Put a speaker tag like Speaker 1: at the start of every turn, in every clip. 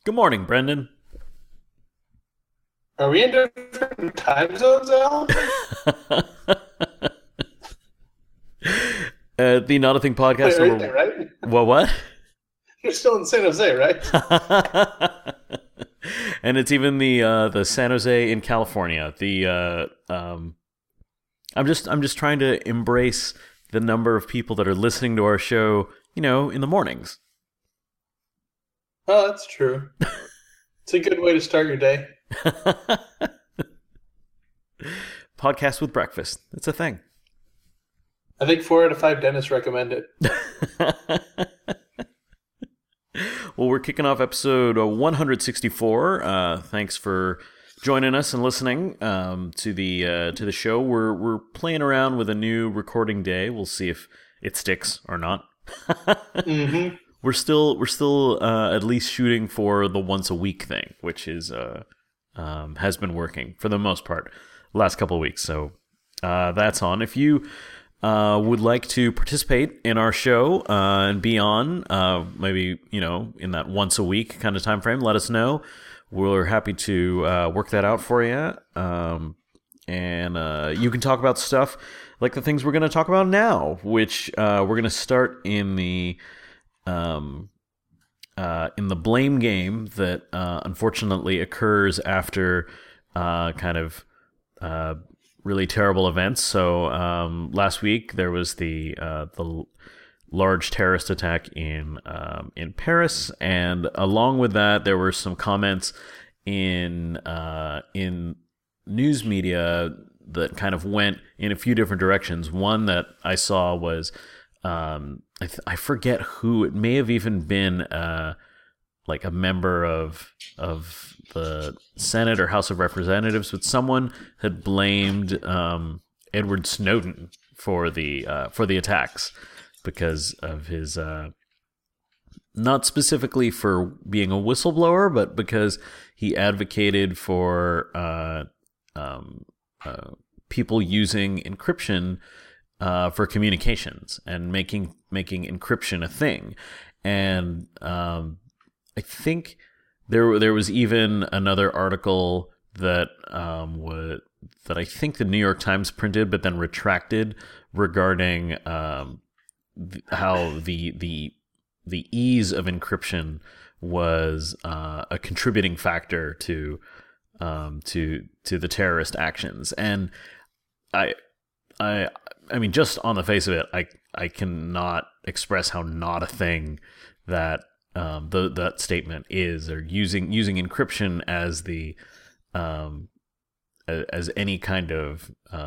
Speaker 1: Good morning, Brendan.
Speaker 2: Are we in different time zones, Al?
Speaker 1: The Not a Thing
Speaker 2: Wait,
Speaker 1: podcast
Speaker 2: right
Speaker 1: number.
Speaker 2: there, right?
Speaker 1: What?
Speaker 2: You're still in San Jose, right?
Speaker 1: And it's even the San Jose in California. I'm just trying to embrace the number of people that are listening to our show. In the mornings.
Speaker 2: Oh, that's true. It's a good way to start your day.
Speaker 1: Podcast with breakfast. It's a thing.
Speaker 2: I think 4 out of 5 dentists recommend it.
Speaker 1: Well, we're kicking off episode 164. Thanks for joining us and listening to the show. We're playing around with a new recording day. We'll see if it sticks or not.
Speaker 2: Mm-hmm.
Speaker 1: We're still at least shooting for the once a week thing, which is has been working for the most part the last couple of weeks. So that's on. If you would like to participate in our show and be on, maybe in that once a week kind of time frame, let us know. We're happy to work that out for you. And you can talk about stuff like the things we're going to talk about now, which we're going to start in the blame game that unfortunately occurs after kind of really terrible events. So last week there was the large terrorist attack in Paris, and along with that there were some comments in news media that kind of went in a few different directions. One that I saw was I forget who. It may have even been like a member of the Senate or House of Representatives, but someone had blamed Edward Snowden for the attacks because of his not specifically for being a whistleblower, but because he advocated for people using encryption for communications and making encryption a thing. And I think there was even another article that that I think the New York Times printed but then retracted regarding how the ease of encryption was a contributing factor to the terrorist actions. And I mean, just on the face of it, I cannot express how not a thing that that statement is, or using encryption as the as any kind of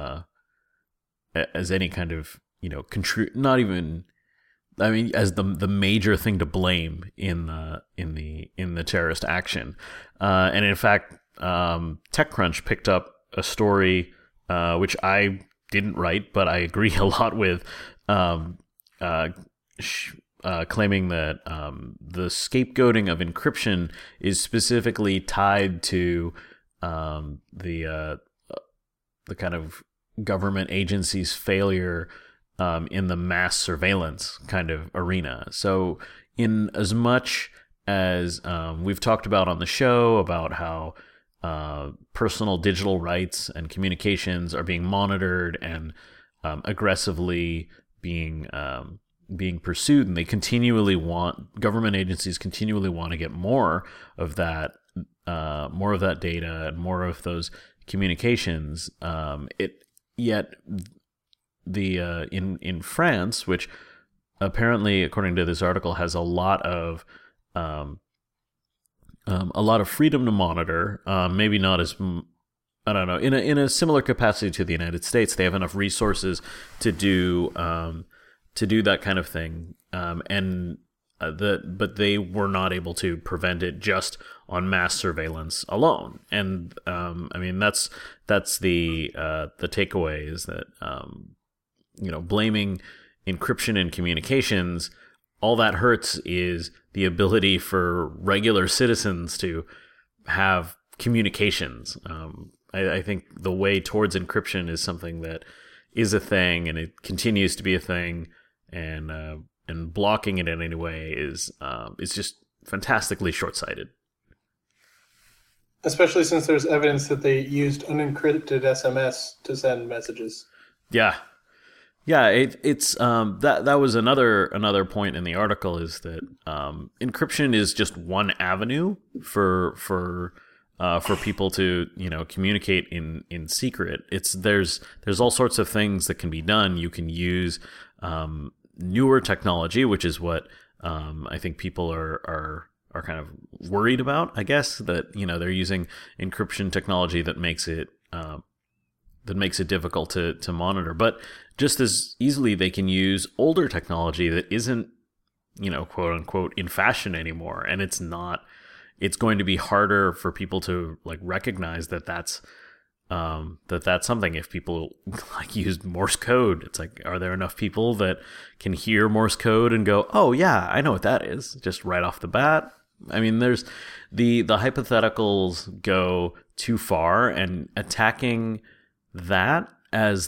Speaker 1: not even, I mean, as the major thing to blame in the terrorist action. And in fact, TechCrunch picked up a story which I didn't write, but I agree a lot with, claiming that the scapegoating of encryption is specifically tied to the kind of government agency's failure in the mass surveillance kind of arena. So, in as much as we've talked about on the show about how personal digital rights and communications are being monitored and aggressively being pursued, and government agencies continually want to get more of that data and more of those communications. In France, which apparently, according to this article, has a lot of freedom to monitor. Maybe not as, I don't know, in a similar capacity to the United States. They have enough resources to do that kind of thing, but they were not able to prevent it just on mass surveillance alone. And I mean, that's the takeaway is that blaming encryption in communications, all that hurts is the ability for regular citizens to have communications. I think the way towards encryption is something that is a thing, and it continues to be a thing, and blocking it in any way is just fantastically short-sighted.
Speaker 2: especially since there's evidence that they used unencrypted SMS to send messages.
Speaker 1: Yeah. Yeah, it's that was another point in the article, is that encryption is just one avenue for people to communicate in secret. There's all sorts of things that can be done. You can use newer technology, which is what I think people are kind of worried about. I guess that they're using encryption technology that makes it difficult to monitor. But just as easily, they can use older technology that isn't, quote unquote, in fashion anymore. And it's not. It's going to be harder for people to recognize that that's something. If people used Morse code, it's are there enough people that can hear Morse code and go, oh yeah, I know what that is, just right off the bat? I mean, there's the hypotheticals go too far, and attacking that as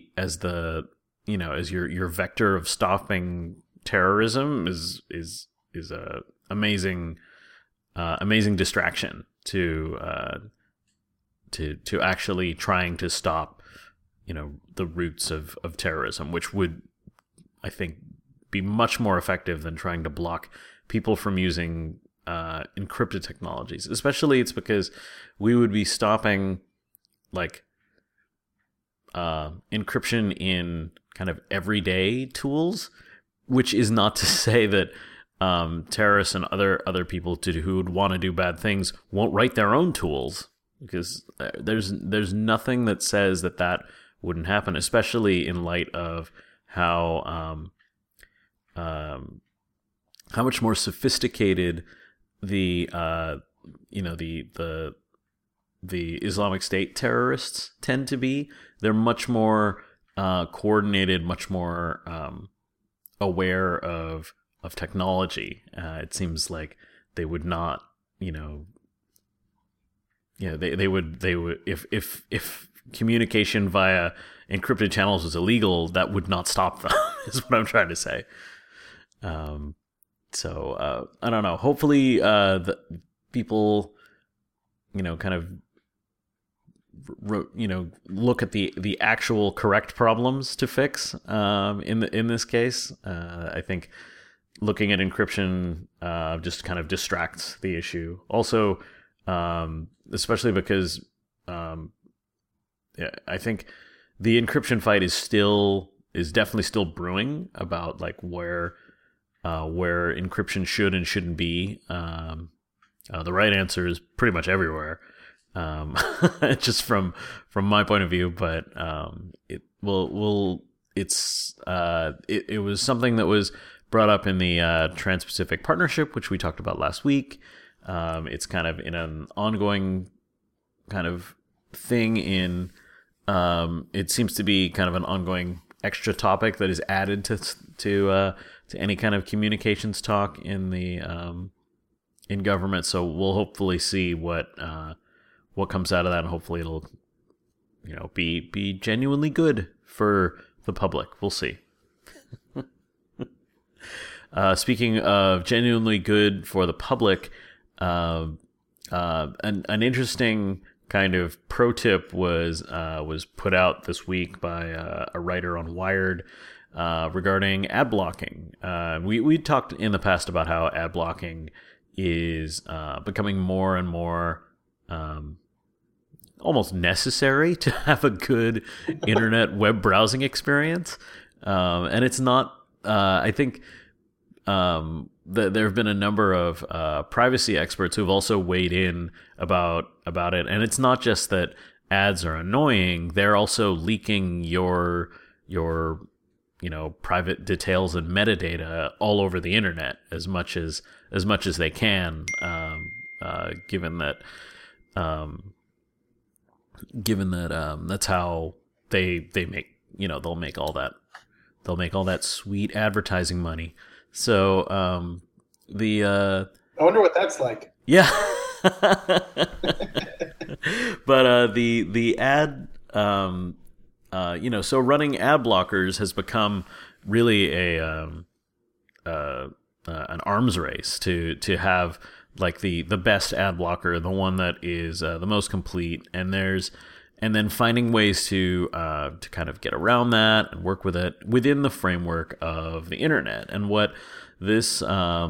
Speaker 1: your vector of stopping terrorism is a amazing distraction to actually trying to stop the roots of terrorism, which would, I think, be much more effective than trying to block people from using encrypted technologies. Especially, it's because we would be stopping encryption in kind of everyday tools, which is not to say that terrorists and other people who would want to do bad things won't write their own tools, because there's nothing that says that wouldn't happen, especially in light of how much more sophisticated the Islamic State terrorists tend to be. They're much more coordinated, much more aware of technology. It seems like they would not, they would if communication via encrypted channels was illegal, that would not stop them. Is what I'm trying to say. So I don't know. Hopefully, the people, kind of, look at the actual correct problems to fix. In this case, I think looking at encryption just kind of distracts the issue. Also, especially because I think the encryption fight is definitely still brewing about where encryption should and shouldn't be. The right answer is pretty much everywhere, just from my point of view. But it was something that was brought up in the Trans-Pacific Partnership, which we talked about last week. It's kind of in an ongoing kind of thing in. It seems to be kind of an ongoing extra topic that is added to any kind of communications talk in the in government. So we'll hopefully see what comes out of that, and hopefully it'll be genuinely good for the public. We'll see. Speaking of genuinely good for the public, an interesting kind of pro tip was put out this week by a writer on Wired regarding ad blocking. We talked in the past about how ad blocking is becoming more and more almost necessary to have a good internet web browsing experience, and it's not. I think there have been a number of privacy experts who've also weighed in about it, and it's not just that ads are annoying; they're also leaking your private details and metadata all over the internet as much as they can, given that that's how they make they'll make all that sweet advertising money. So
Speaker 2: I wonder what that's like.
Speaker 1: Yeah. But the ad so running ad blockers has become really an arms race to have like the best ad blocker, the one that is the most complete, and then finding ways to kind of get around that and work with it within the framework of the internet. And what this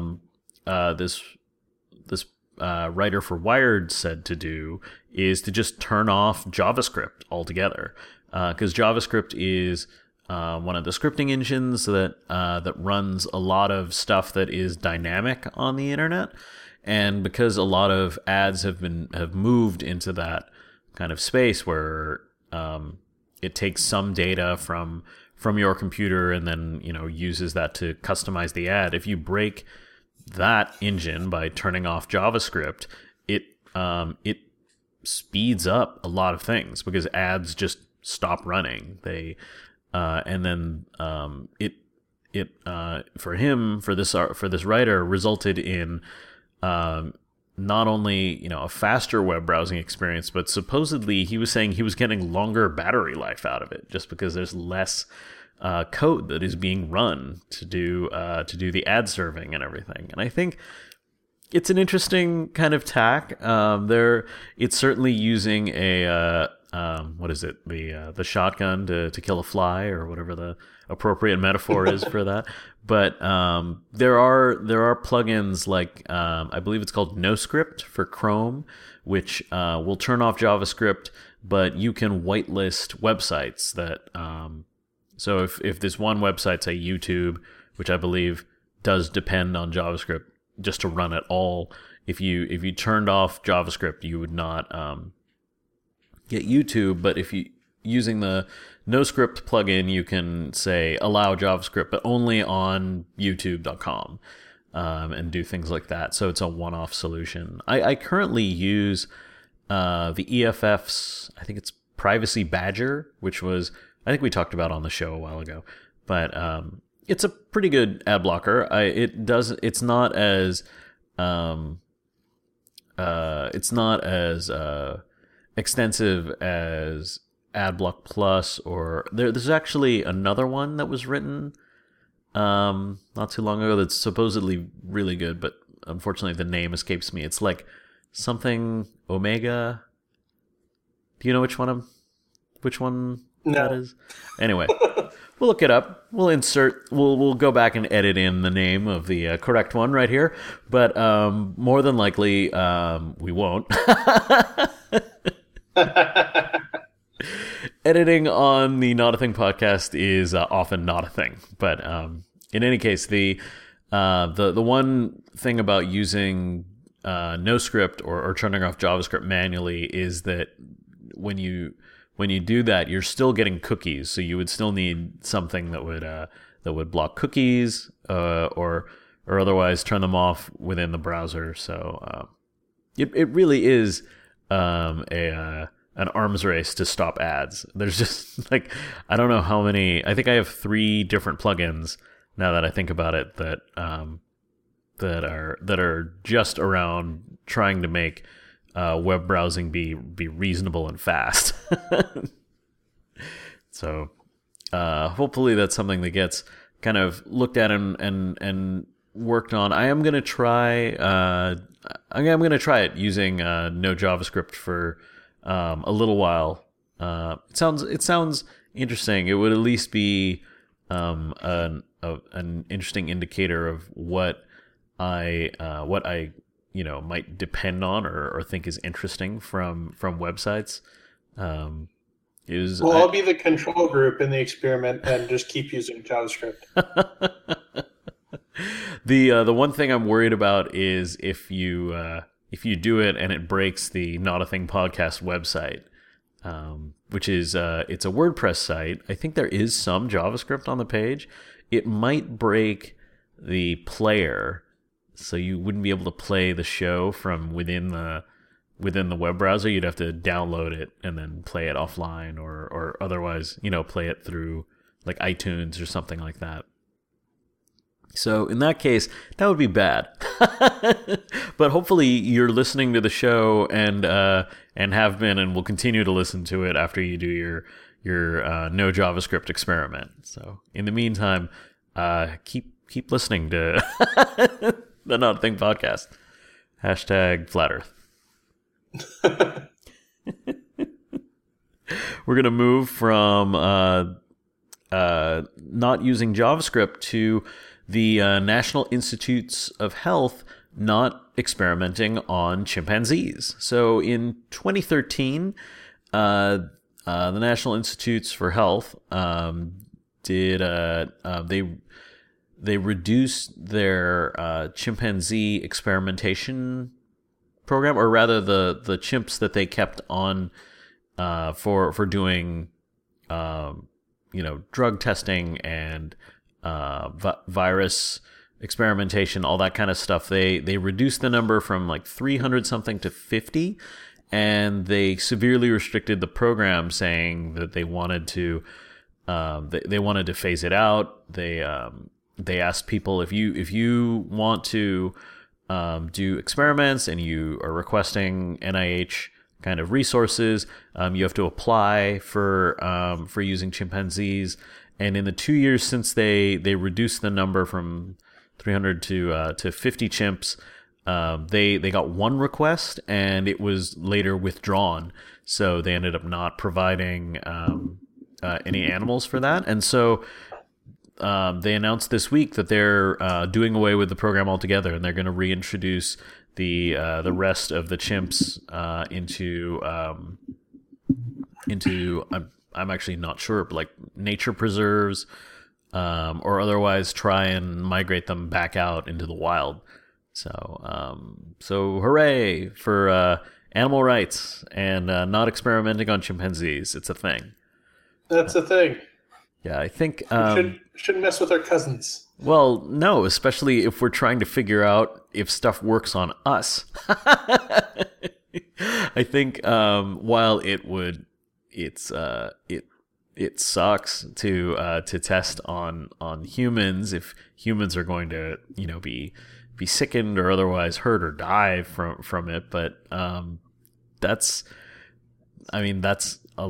Speaker 1: writer for Wired said to do is to just turn off JavaScript altogether, because JavaScript is one of the scripting engines that runs a lot of stuff that is dynamic on the internet, and because a lot of ads have moved into that kind of space where it takes some data from your computer and then uses that to customize the ad. If you break that engine by turning off JavaScript, it speeds up a lot of things because ads just stop running. They and then it for this writer resulted in not only a faster web browsing experience, but supposedly he was saying he was getting longer battery life out of it just because there's less code that is being run to do the ad serving and everything. And I think it's an interesting kind of tack. It's certainly using a what is it, the shotgun to kill a fly, or whatever the appropriate metaphor is for that. But there are plugins like I believe it's called NoScript for Chrome, which will turn off JavaScript, but you can whitelist websites that. So if this one website, say YouTube, which I believe does depend on JavaScript just to run at all, if you turned off JavaScript, you would not get YouTube. But if you using the NoScript plugin, you can say allow JavaScript, but only on YouTube.com, and do things like that. So it's a one-off solution. I currently use the EFF's, I think it's Privacy Badger, which was, I think we talked about on the show a while ago, but it's a pretty good ad blocker. It's not as extensive as AdBlock Plus, or there's actually another one that was written not too long ago that's supposedly really good, but unfortunately the name escapes me. It's like something Omega. Do you know which one that is? Anyway, we'll look it up. We'll go back and edit in the name of the correct one right here, but more than likely we won't. Editing on the Not a Thing podcast is often not a thing, but in any case, the one thing about using NoScript or turning off JavaScript manually is that when you do that, you're still getting cookies. So you would still need something that would block cookies or otherwise turn them off within the browser. So it really is an arms race to stop ads. There's just like, I don't know how many. I think I have 3 different plugins now that I think about it that are just around trying to make web browsing be reasonable and fast. So hopefully that's something that gets kind of looked at and worked on. I am gonna try. I'm gonna try it using no JavaScript for a little while. It sounds interesting. It would at least be an interesting indicator of what I might depend on or think is interesting from websites.
Speaker 2: I'll be the control group in the experiment and just keep using JavaScript.
Speaker 1: The one thing I'm worried about is if you do it and it breaks the Not a Thing podcast website, which is it's a WordPress site. I think there is some JavaScript on the page. It might break the player, so you wouldn't be able to play the show from within the web browser. You'd have to download it and then play it offline, or otherwise, play it through like iTunes or something like that. So in that case, that would be bad. But hopefully you're listening to the show and have been and will continue to listen to it after you do your no JavaScript experiment. So in the meantime, keep listening to the Not a Thing podcast. Hashtag flat Earth. We're going to move from not using JavaScript to the National Institutes of Health not experimenting on chimpanzees. So in 2013, the National Institutes for Health did they reduced their chimpanzee experimentation program, or rather the chimps that they kept on for doing drug testing and virus experimentation, all that kind of stuff. They reduced the number from like 300 something to 50, and they severely restricted the program, saying that they wanted to they wanted to phase it out. They asked people, if you want to do experiments and you are requesting NIH kind of resources, you have to apply for using chimpanzees. And in the 2 years since they reduced the number from 300 to 50 chimps, they got one request, and it was later withdrawn. So they ended up not providing any animals for that. And so they announced this week that they're doing away with the program altogether, and they're going to reintroduce the rest of the chimps into I'm actually not sure, but like nature preserves, or otherwise try and migrate them back out into the wild. So hooray for animal rights and not experimenting on chimpanzees. It's a thing.
Speaker 2: That's a thing.
Speaker 1: Yeah, I think
Speaker 2: shouldn't mess with our cousins.
Speaker 1: Well, no, especially if we're trying to figure out if stuff works on us. I think while it sucks to test on humans, if humans are going to be sickened or otherwise hurt or die from it, but that's a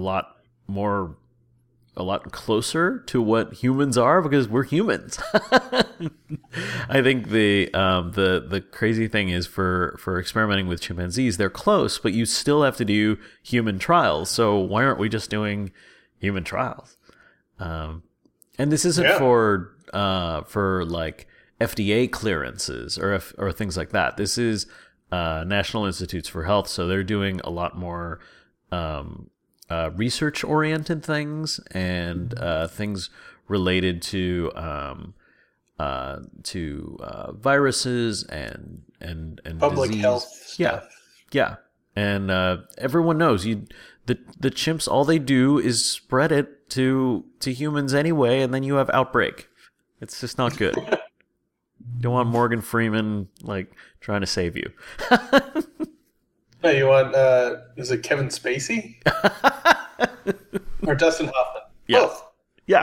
Speaker 1: lot closer to what humans are, because we're humans. I think the crazy thing is for experimenting with chimpanzees, they're close, but you still have to do human trials. So why aren't we just doing human trials? And this isn't for like FDA clearances or things like that. This is National Institutes for Health, so they're doing a lot more research-oriented things and things related to viruses and
Speaker 2: public
Speaker 1: disease.
Speaker 2: Health stuff.
Speaker 1: Yeah, and everyone knows the chimps, all they do is spread it to humans anyway, and then you have outbreak. It's just not good. You don't want Morgan Freeman like trying to save you.
Speaker 2: No, you want is it Kevin Spacey or Dustin Hoffman?
Speaker 1: Yeah.
Speaker 2: Both.
Speaker 1: Yeah.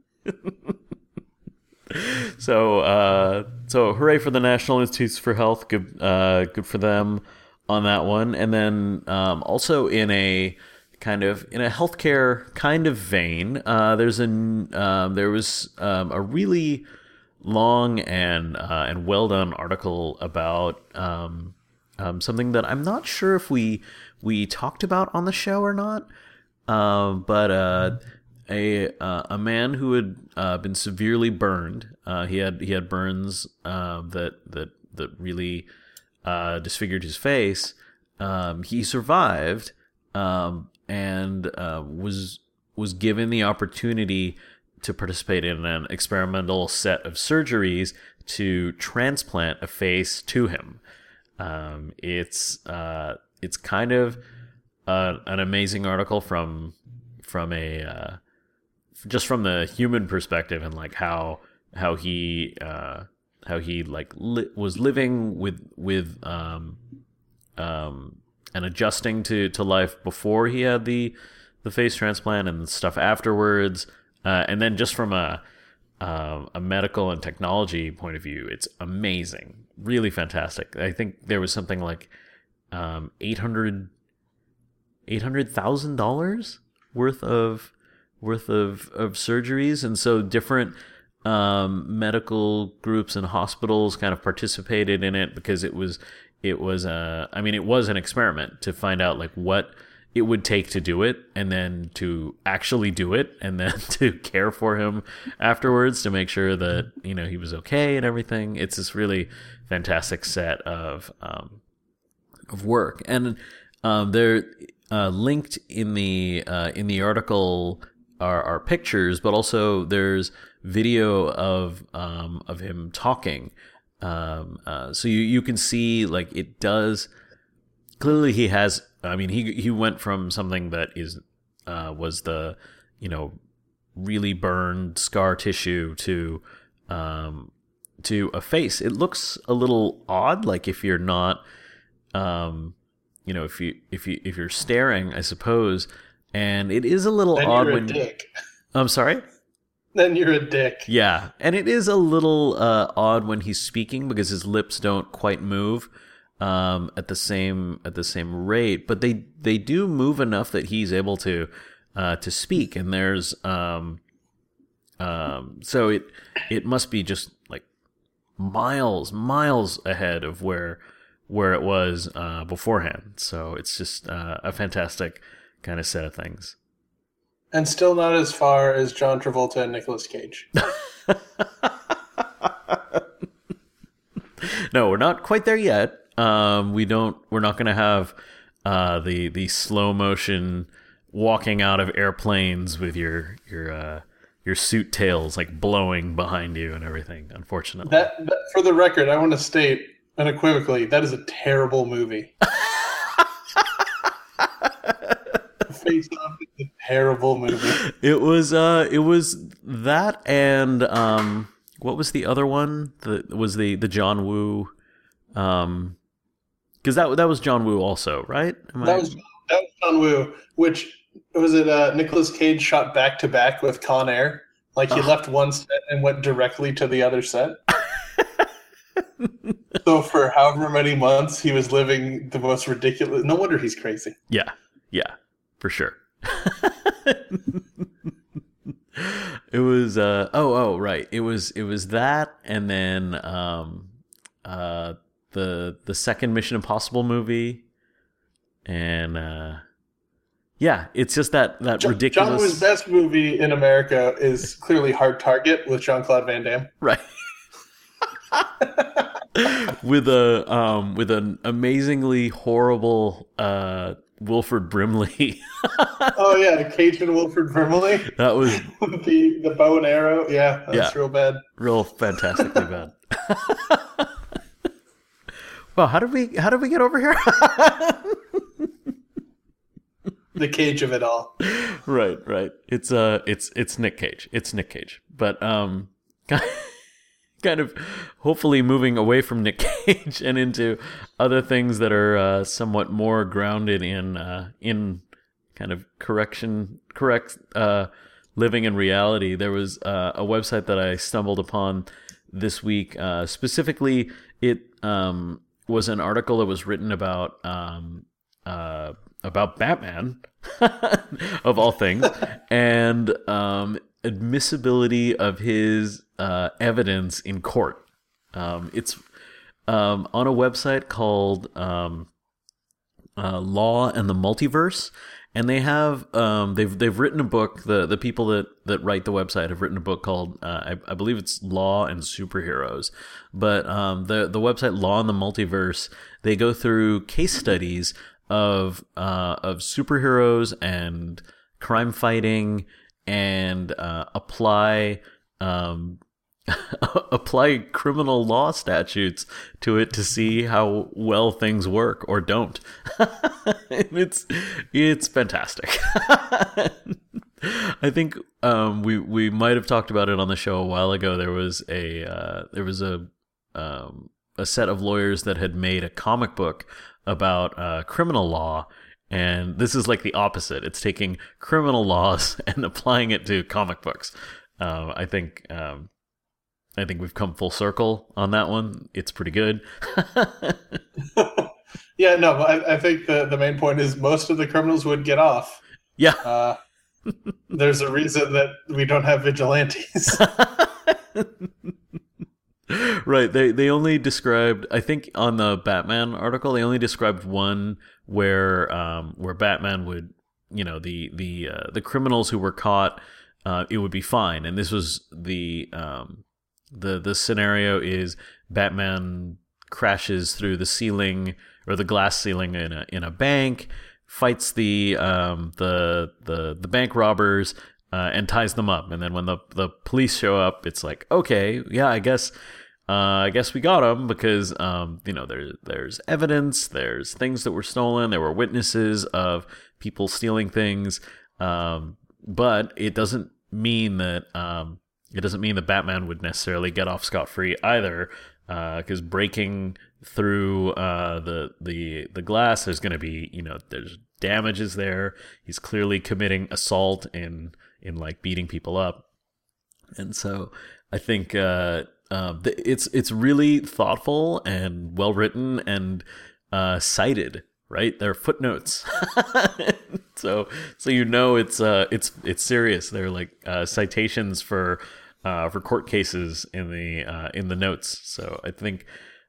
Speaker 1: So hooray for the National Institutes for Health. Good for them on that one. And then also in a healthcare kind of vein, there was a really long and well done article about something that I'm not sure if we talked about on the show or not, but a man who had been severely burned. He had burns that really disfigured his face. He survived and was given the opportunity to participate in an experimental set of surgeries to transplant a face to him. It's kind of an amazing article from a just from the human perspective, and like how he like was living with and adjusting to life before he had the face transplant and stuff afterwards, and then just from a medical and technology point of view, it's amazing, really fantastic. I think there was something like $800,000 worth of surgeries, and so different medical groups and hospitals kind of participated in it because it was it was it was an experiment to find out like what it would take to do it, and then to actually do it, and then to care for him afterwards to make sure that he was okay and everything. It's this really fantastic set of work, and they're linked in the article are pictures, but also there's video of him talking. So you can see like it does. Clearly, he has. I mean, he went from something that was the really burned scar tissue to a face. It looks a little odd, like if you're not, if you're staring, I suppose, and it is a little
Speaker 2: then
Speaker 1: odd
Speaker 2: you're
Speaker 1: when.
Speaker 2: A dick.
Speaker 1: I'm sorry.
Speaker 2: Then you're a dick.
Speaker 1: Yeah, and it is a little odd when he's speaking because his lips don't quite move at the same rate, but they do move enough that he's able to speak. And there's so it must be just like miles ahead of where it was beforehand. So it's just a fantastic kind of set of things.
Speaker 2: And still not as far as John Travolta and Nicolas Cage.
Speaker 1: No, we're not quite there yet. We're not going to have the slow motion walking out of airplanes with your suit tails like blowing behind you and everything. Unfortunately,
Speaker 2: that for the record, I want to state unequivocally that is a terrible movie. Face Off is a terrible movie.
Speaker 1: It was that, and what was the other one? The John Woo, because that was John Woo also, right?
Speaker 2: That was John Woo. Which was it? Nicolas Cage shot back to back with Con Air. Like he left one set and went directly to the other set. So for however many months he was living the most ridiculous. No wonder he's crazy.
Speaker 1: Yeah, for sure. It was right. It was that, and then the second Mission Impossible movie, and it's just that ridiculous.
Speaker 2: John Woo's best movie in America is clearly Hard Target with Jean-Claude Van Damme.
Speaker 1: Right. with an amazingly horrible Wilford Brimley.
Speaker 2: Oh yeah, Cajun Wilford Brimley.
Speaker 1: That was
Speaker 2: the bow and arrow. Yeah, that's real bad.
Speaker 1: Real fantastically bad. Well, how did we get over here?
Speaker 2: The Cage of it all.
Speaker 1: Right. It's Nick Cage. It's Nick Cage. But kind of hopefully moving away from Nick Cage and into other things that are somewhat more grounded in kind of correct living in reality. There was a website that I stumbled upon this week. Specifically, it was an article that was written about Batman, of all things, and admissibility of his evidence in court. It's on a website called Law and the Multiverse, and they have they've written a book. The people that write the website have written a book called I believe it's Law and Superheroes. But the website Law and the Multiverse, they go through case studies of superheroes and crime fighting, and apply criminal law statutes to it to see how well things work or don't. It's fantastic. I think we might have talked about it on the show a while ago. There was a set of lawyers that had made a comic book about criminal law. And this is like the opposite. It's taking criminal laws and applying it to comic books. I think we've come full circle on that one. It's pretty good.
Speaker 2: Yeah, no, I think the main point is most of the criminals would get off.
Speaker 1: Yeah.
Speaker 2: There's a reason that we don't have vigilantes.
Speaker 1: Right. They only described, I think on the Batman article, they only described one where Batman would, the criminals who were caught, it would be fine. And this was the scenario is Batman crashes through the ceiling or the glass ceiling in a bank, fights the bank robbers, and ties them up. And then when the police show up, it's like, okay, yeah, I guess we got him because there's evidence, there's things that were stolen, there were witnesses of people stealing things, but it doesn't mean that Batman would necessarily get off scot-free either, because breaking through the glass, there's going to be there's damages there. He's clearly committing assault in like beating people up, and so I think it's really thoughtful and well written and cited. Right, they're footnotes, so it's serious. They're like citations for court cases in the notes. So I think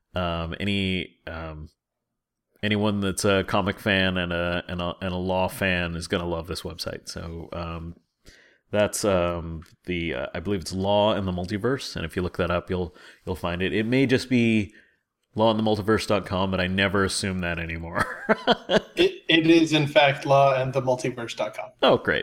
Speaker 1: anyone that's a comic fan and a law fan is gonna love this website. So that's I believe it's Law in the Multiverse, and if you look that up, you'll find it. It may just be lawandthemultiverse.com, but I never assume that anymore.
Speaker 2: It is, in fact, lawandthemultiverse.com.
Speaker 1: Oh, great.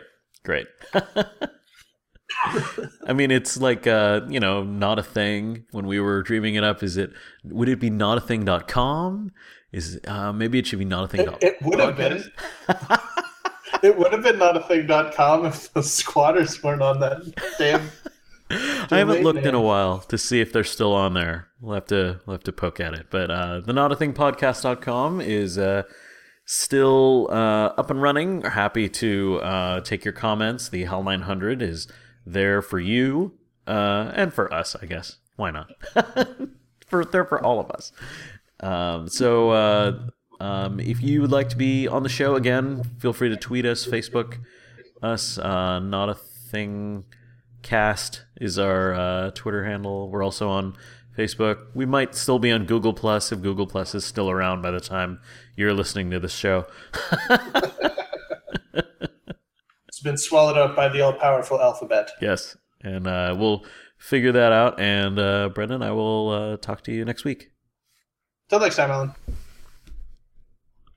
Speaker 1: I mean, it's like, not a thing. When we were dreaming it up, would it be notathing.com? Maybe it should be notathing.com.
Speaker 2: It would have been. It would have been notathing.com if the squatters weren't on that damn...
Speaker 1: I haven't looked in a while to see if they're still on there. We'll have to poke at it. But the notathingpodcast.com is still up and running. We're happy to take your comments. The HAL 900 is there for you and for us, I guess. Why not? They're for all of us. If you would like to be on the show again, feel free to tweet us, Facebook us. Not a Thing Cast is our Twitter handle. We're also on Facebook. We might still be on Google Plus if Google Plus is still around by the time you're listening to this show.
Speaker 2: It's been swallowed up by the all-powerful alphabet.
Speaker 1: Yes, and we'll figure that out. And Brendan, I will talk to you next week.
Speaker 2: Till next time, Alan.